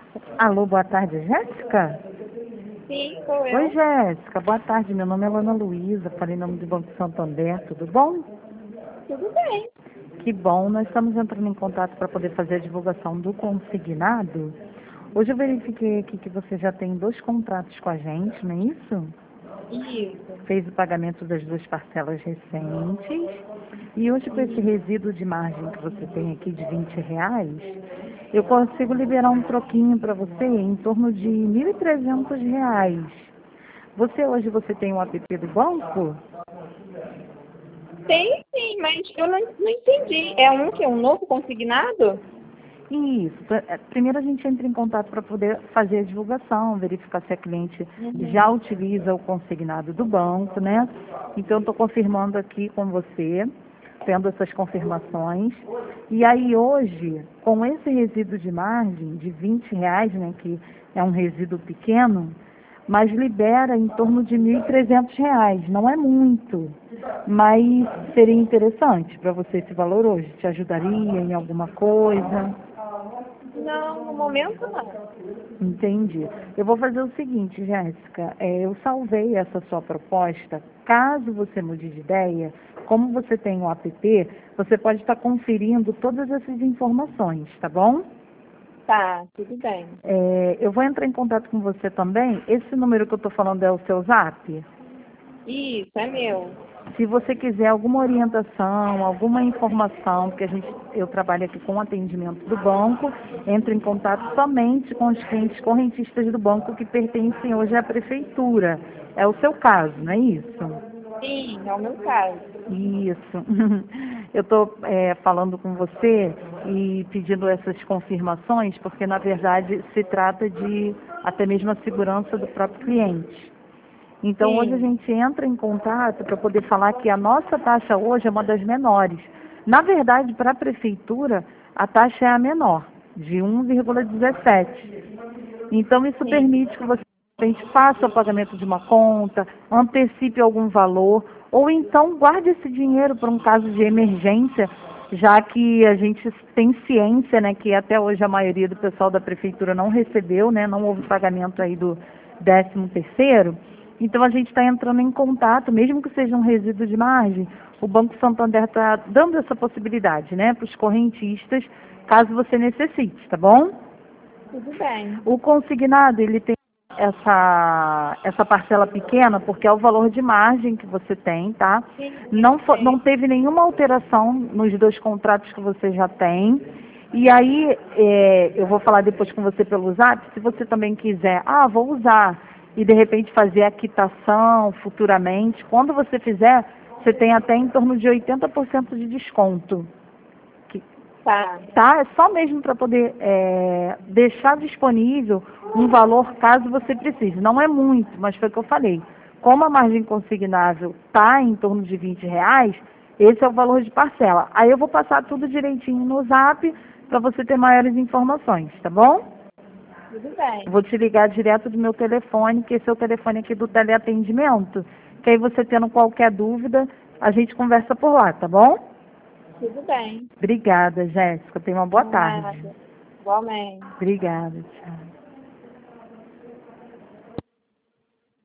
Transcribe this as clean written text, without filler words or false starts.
Alô, boa tarde, Jéssica? Sim, sou Oi, eu. Jéssica, boa tarde. Meu nome é Ana Luísa, falei em nome do Banco Santander, tudo bom? Tudo bem. Que bom, nós estamos entrando em contato para poder fazer a divulgação do consignado. Hoje eu verifiquei aqui que você já tem 2 contratos com a gente, não é isso? Isso. Fez o pagamento das 2 parcelas recentes. E hoje, com esse resíduo de margem que você tem aqui de R$ 20, eu consigo liberar um troquinho para você em torno de R$ 1.300. Você tem um app do banco? Tem sim, mas eu não entendi. É um que? Um novo consignado? Isso. Primeiro a gente entra em contato para poder fazer a divulgação, verificar se a cliente já Uhum. utiliza o consignado do banco, né? Então, estou confirmando aqui com você, tendo essas confirmações. E aí hoje, com esse resíduo de margem de R$ 20, né, que é um resíduo pequeno, mas libera em torno de R$ 1.300. Não é muito, mas seria interessante para você esse valor hoje. Te ajudaria em alguma coisa? Não, no momento não. Entendi. Eu vou fazer o seguinte, Jéssica, eu salvei essa sua proposta. Caso você mude de ideia, como você tem o app, você pode estar conferindo todas essas informações, tá bom? Tá, tudo bem. Eu vou entrar em contato com você também. Esse número que eu estou falando é o seu Zap? Isso, é meu. Se você quiser alguma orientação, alguma informação, porque eu trabalho aqui com atendimento do banco, entro em contato somente com os clientes correntistas do banco que pertencem hoje à prefeitura. É o seu caso, não é isso? Sim, é o meu caso. Isso. Eu estou falando com você e pedindo essas confirmações, porque na verdade se trata de até mesmo a segurança do próprio cliente. Então, hoje a Sim. gente entra em contato para poder falar que a nossa taxa hoje é uma das menores. Na verdade, para a prefeitura, a taxa é a menor, de 1,17. Então, isso Sim. permite que você de repente, faça o pagamento de uma conta, antecipe algum valor, ou então guarde esse dinheiro para um caso de emergência, já que a gente tem ciência, né, que até hoje a maioria do pessoal da prefeitura não recebeu, né, não houve pagamento aí do 13º. Então a gente está entrando em contato, mesmo que seja um resíduo de margem, o Banco Santander está dando essa possibilidade, né, para os correntistas, caso você necessite, tá bom? Tudo bem. O consignado, ele tem essa parcela pequena, porque é o valor de margem que você tem, tá? Sim, Não, eu sei. não teve nenhuma alteração nos 2 contratos que você já tem. E aí, eu vou falar depois com você pelo Zap, se você também quiser, vou usar, e de repente fazer a quitação futuramente, quando você fizer, você tem até em torno de 80% de desconto. Tá. Tá? É só mesmo para poder deixar disponível um valor caso você precise. Não é muito, mas foi o que eu falei. Como a margem consignável está em torno de R$ 20, esse é o valor de parcela. Aí eu vou passar tudo direitinho no Zap para você ter maiores informações, tá bom? Tudo bem. Vou te ligar direto do meu telefone, que esse é o telefone aqui do teleatendimento, que aí você tendo qualquer dúvida, a gente conversa por lá, tá bom? Tudo bem. Obrigada, Jéssica. Tenha uma boa tarde. Nada. Igualmente. Obrigada, tchau.